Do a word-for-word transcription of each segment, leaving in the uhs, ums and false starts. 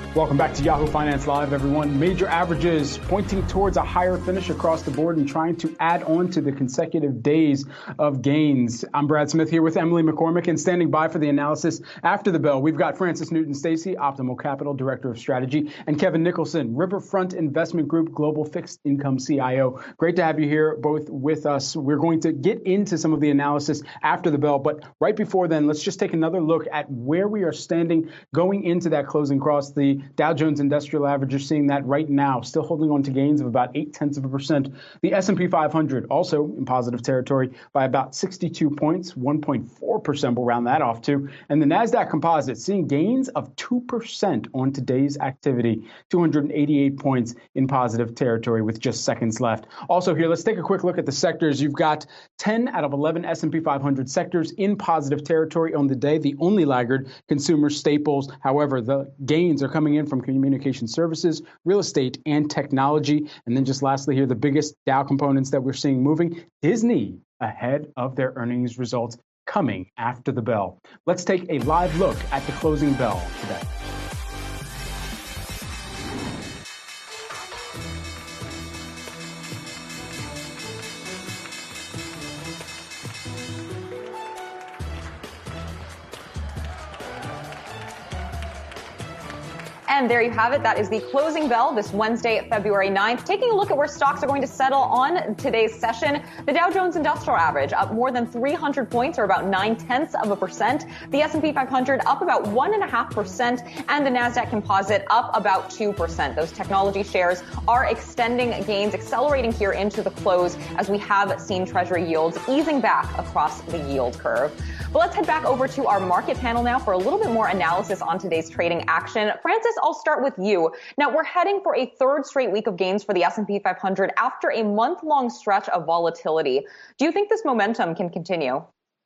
Welcome back to Yahoo Finance Live, everyone. Major averages pointing towards a higher finish across the board and trying to add on to the consecutive days of gains. I'm Brad Smith here with Emily McCormick, and standing by for the analysis after the bell, we've got Francis Newton-Stacy, Optimal Capital Director of Strategy, and Kevin Nicholson, Riverfront Investment Group Global Fixed Income C I O. Great to have you here both with us. We're going to get into some of the analysis after the bell, but right before then, let's just take another look at where we are standing going into that closing cross. The Dow Jones Industrial Average, you're seeing that right now, still holding on to gains of about eight tenths of a percent. The S and P five hundred also in positive territory by about sixty-two points, one point four percent. We'll round that off to. And the NASDAQ Composite seeing gains of two percent on today's activity, two hundred eighty-eight points in positive territory with just seconds left. Also here, let's take a quick look at the sectors. You've got ten out of eleven S and P five hundred sectors in positive territory on the day. The only laggard, consumer staples. However, the gains are coming in from communication services, real estate, and technology. And then just lastly here, the biggest Dow components that we're seeing moving, Disney ahead of their earnings results coming after the bell. Let's take a live look at the closing bell today. And there you have it. That is the closing bell this Wednesday, February ninth. Taking a look at where stocks are going to settle on today's session. The Dow Jones Industrial Average up more than three hundred points, or about nine tenths of a percent. The S and P five hundred up about one and a half percent, and the NASDAQ Composite up about two percent. Those technology shares are extending gains, accelerating here into the close as we have seen Treasury yields easing back across the yield curve. But let's head back over to our market panel now for a little bit more analysis on today's trading action. Francis, I'll start with you. Now, we're heading for a third straight week of gains for the S and P five hundred after a month-long stretch of volatility. Do you think this momentum can continue?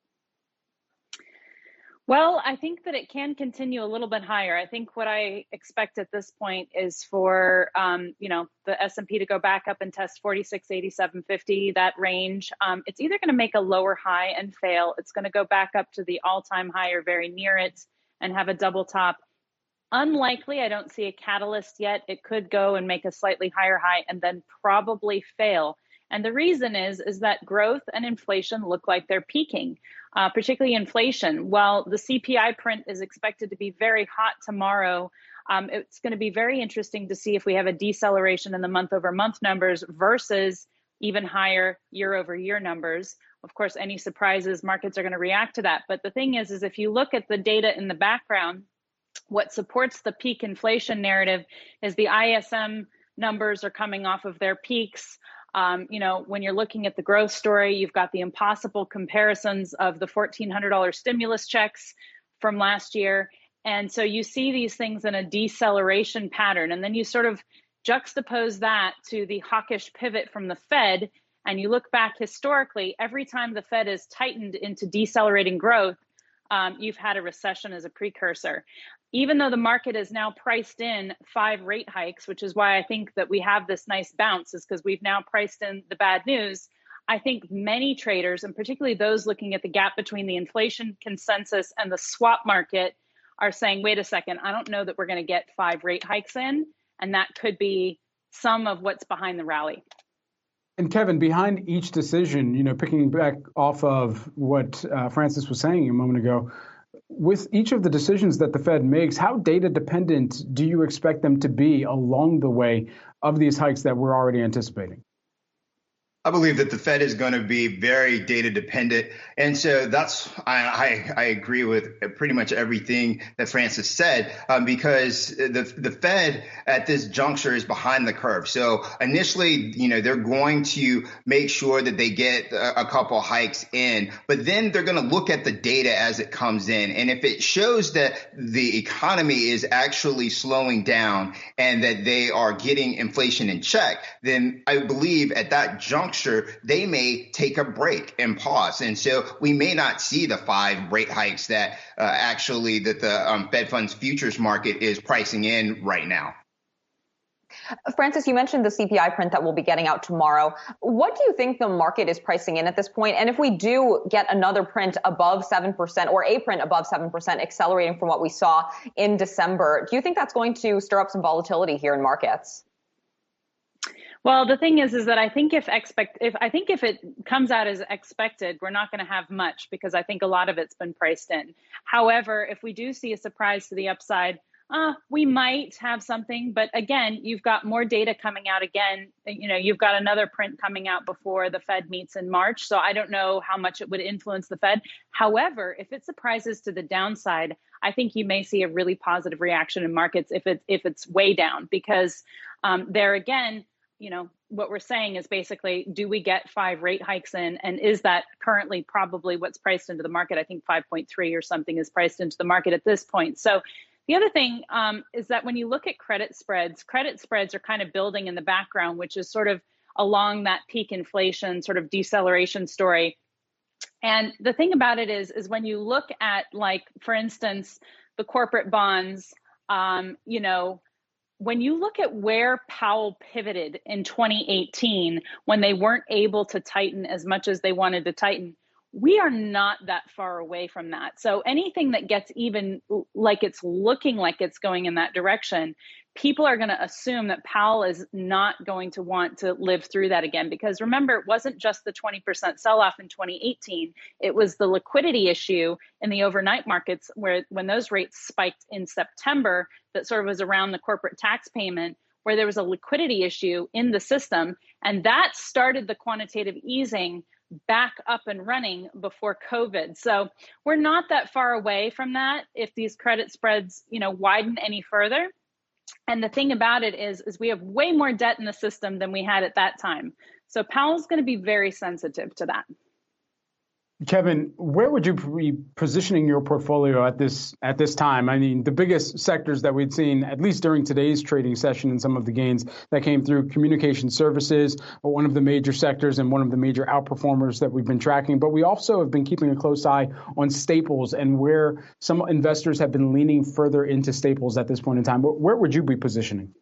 Well, I think that it can continue a little bit higher. I think what I expect at this point is for, um, you know, the S and P to go back up and test forty-six eighty-seven fifty, that range. Um, it's either going to make a lower high and fail. It's going to go back up to the all-time high or very near it and have a double top. Unlikely. I don't see a catalyst yet. It could go and make a slightly higher high and then probably fail. And the reason is, is that growth and inflation look like they're peaking, uh, particularly inflation. While the C P I print is expected to be very hot tomorrow, um, it's going to be very interesting to see if we have a deceleration in the month over month numbers versus even higher year over year numbers. Of course, any surprises, markets are going to react to that. But the thing is, is if you look at the data in the background, what supports the peak inflation narrative is the I S M numbers are coming off of their peaks. Um, you know, when you're looking at the growth story, you've got the impossible comparisons of the fourteen hundred dollars stimulus checks from last year. And so you see these things in a deceleration pattern. And then you sort of juxtapose that to the hawkish pivot from the Fed. And you look back historically, every time the Fed has tightened into decelerating growth, um, you've had a recession as a precursor. Even though the market is now priced in five rate hikes, which is why I think that we have this nice bounce, is because we've now priced in the bad news. I think many traders, and particularly those looking at the gap between the inflation consensus and the swap market, are saying, wait a second, I don't know that we're going to get five rate hikes in. And that could be some of what's behind the rally. And Kevin, behind each decision, you know, picking back off of what uh, Francis was saying a moment ago, with each of the decisions that the Fed makes, how data dependent do you expect them to be along the way of these hikes that we're already anticipating? I believe that the Fed is going to be very data dependent. And so that's, I, I, I agree with pretty much everything that Francis said, um, because the, the Fed at this juncture is behind the curve. So initially, you know, they're going to make sure that they get a, a couple hikes in, but then they're going to look at the data as it comes in. And if it shows that the economy is actually slowing down and that they are getting inflation in check, then I believe at that juncture, they may take a break and pause. And so we may not see the five rate hikes that uh, actually that the um, Fed funds futures market is pricing in right now. Francis, you mentioned the C P I print that we'll be getting out tomorrow. What do you think the market is pricing in at this point? And if we do get another print above seven percent or a print above seven percent, accelerating from what we saw in December, do you think that's going to stir up some volatility here in markets? Well, the thing is, is that I think if expect, if I think if it comes out as expected, we're not going to have much because I think a lot of it's been priced in. However, if we do see a surprise to the upside, uh, we might have something. But again, you've got more data coming out again. You know, you've got another print coming out before the Fed meets in March. So I don't know how much it would influence the Fed. However, if it surprises to the downside, I think you may see a really positive reaction in markets if it if it's way down, because um, there again, you know, what we're saying is basically, do we get five rate hikes in? And is that currently probably what's priced into the market? I think five point three or something is priced into the market at this point. So the other thing um, is that when you look at credit spreads, credit spreads are kind of building in the background, which is sort of along that peak inflation sort of deceleration story. And the thing about it is, is when you look at, like, for instance, the corporate bonds, um, you know, when you look at where Powell pivoted in twenty eighteen, when they weren't able to tighten as much as they wanted to tighten, we are not that far away from that. So anything that gets even like it's looking like it's going in that direction, people are going to assume that Powell is not going to want to live through that again. Because remember, it wasn't just the twenty percent sell-off in twenty eighteen. It was the liquidity issue in the overnight markets where when those rates spiked in September, that sort of was around the corporate tax payment, where there was a liquidity issue in the system. And that started the quantitative easing back up and running before COVID. So we're not that far away from that if these credit spreads, you know, widen any further. And the thing about it is, is we have way more debt in the system than we had at that time. So Powell's going to be very sensitive to that. Kevin, where would you be positioning your portfolio at this at this time? I mean, the biggest sectors that we'd seen, at least during today's trading session and some of the gains that came through, communication services, one of the major sectors and one of the major outperformers that we've been tracking. But we also have been keeping a close eye on staples and where some investors have been leaning further into staples at this point in time. Where would you be positioning?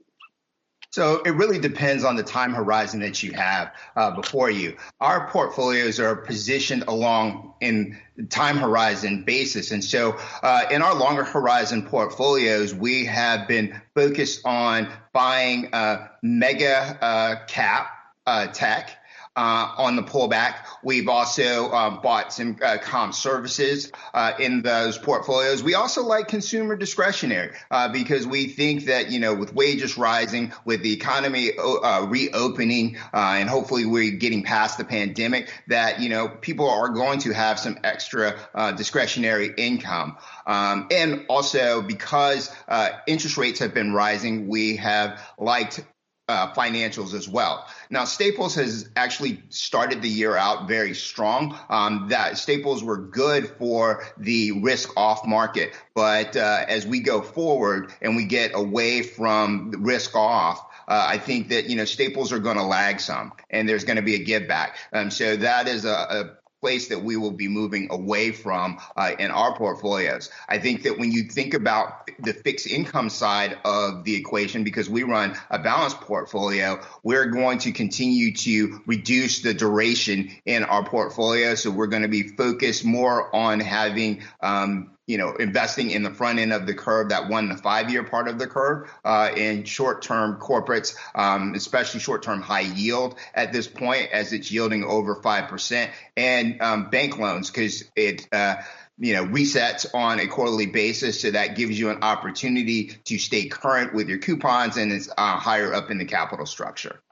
So it really depends on the time horizon that you have uh, before you. Our portfolios are positioned along in time horizon basis. And so uh, in our longer horizon portfolios, we have been focused on buying uh, mega uh, cap uh, tech. Uh, on the pullback. We've also uh, bought some uh, comm services uh, in those portfolios. We also like consumer discretionary uh, because we think that, you know, with wages rising, with the economy uh, reopening, uh, and hopefully we're getting past the pandemic, that, you know, people are going to have some extra uh, discretionary income. Um, and also because uh, interest rates have been rising, we have liked Uh, financials as well. Now, Staples has actually started the year out very strong. Um, that Staples were good for the risk off market. But uh, as we go forward and we get away from the risk off, uh, I think that, you know, Staples are going to lag some and there's going to be a give back. Um, so that is a, a place that we will be moving away from uh, in our portfolios. I think that when you think about the fixed income side of the equation, because we run a balanced portfolio, we're going to continue to reduce the duration in our portfolio. So we're going to be focused more on having um, you know, investing in the front end of the curve, that one to five year part of the curve, uh, in short-term corporates, um, especially short-term high yield at this point, as it's yielding over five percent, and um, bank loans, because it, uh, you know, resets on a quarterly basis. So that gives you an opportunity to stay current with your coupons, and it's uh, higher up in the capital structure.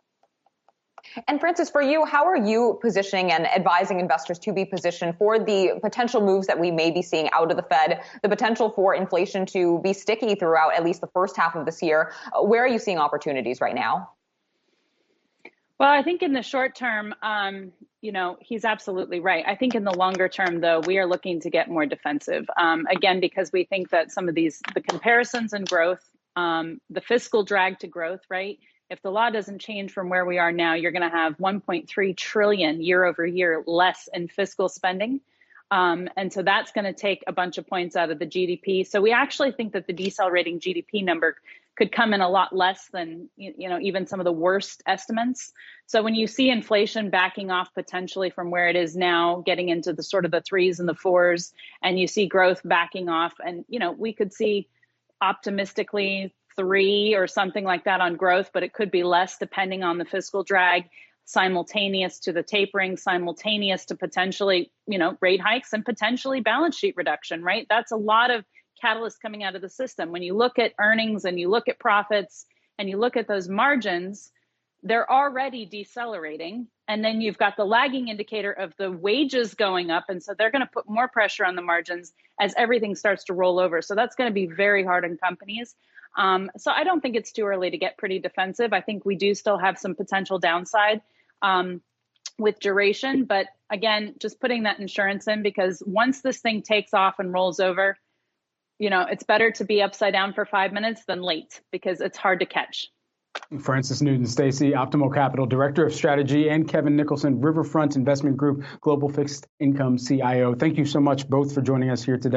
And Francis, for you, how are you positioning and advising investors to be positioned for the potential moves that we may be seeing out of the Fed, the potential for inflation to be sticky throughout at least the first half of this year? Where are you seeing opportunities right now? Well, I think in the short term, um, you know, he's absolutely right. I think in the longer term, though, we are looking to get more defensive, um, again, because we think that some of these, the comparisons and growth, um, the fiscal drag to growth, right? If the law doesn't change from where we are now, you're going to have one point three trillion year over year less in fiscal spending. Um, and so that's going to take a bunch of points out of the G D P. So we actually think that the decelerating G D P number could come in a lot less than, you know, even some of the worst estimates. So when you see inflation backing off potentially from where it is now, getting into the sort of the threes and the fours, and you see growth backing off, and, you know, we could see optimistically three or something like that on growth, but it could be less depending on the fiscal drag, simultaneous to the tapering, simultaneous to potentially, you know, rate hikes and potentially balance sheet reduction, right? That's a lot of catalysts coming out of the system. When you look at earnings and you look at profits and you look at those margins, they're already decelerating. And then you've got the lagging indicator of the wages going up. And so they're going to put more pressure on the margins as everything starts to roll over. So that's going to be very hard on companies. Um, so I don't think it's too early to get pretty defensive. I think we do still have some potential downside um, with duration. But again, just putting that insurance in, because once this thing takes off and rolls over, you know, it's better to be upside down for five minutes than late, because it's hard to catch. Frances Newton-Stacy, Optimal Capital Director of Strategy, and Kevin Nicholson, Riverfront Investment Group Global Fixed Income C I O. Thank you so much both for joining us here today.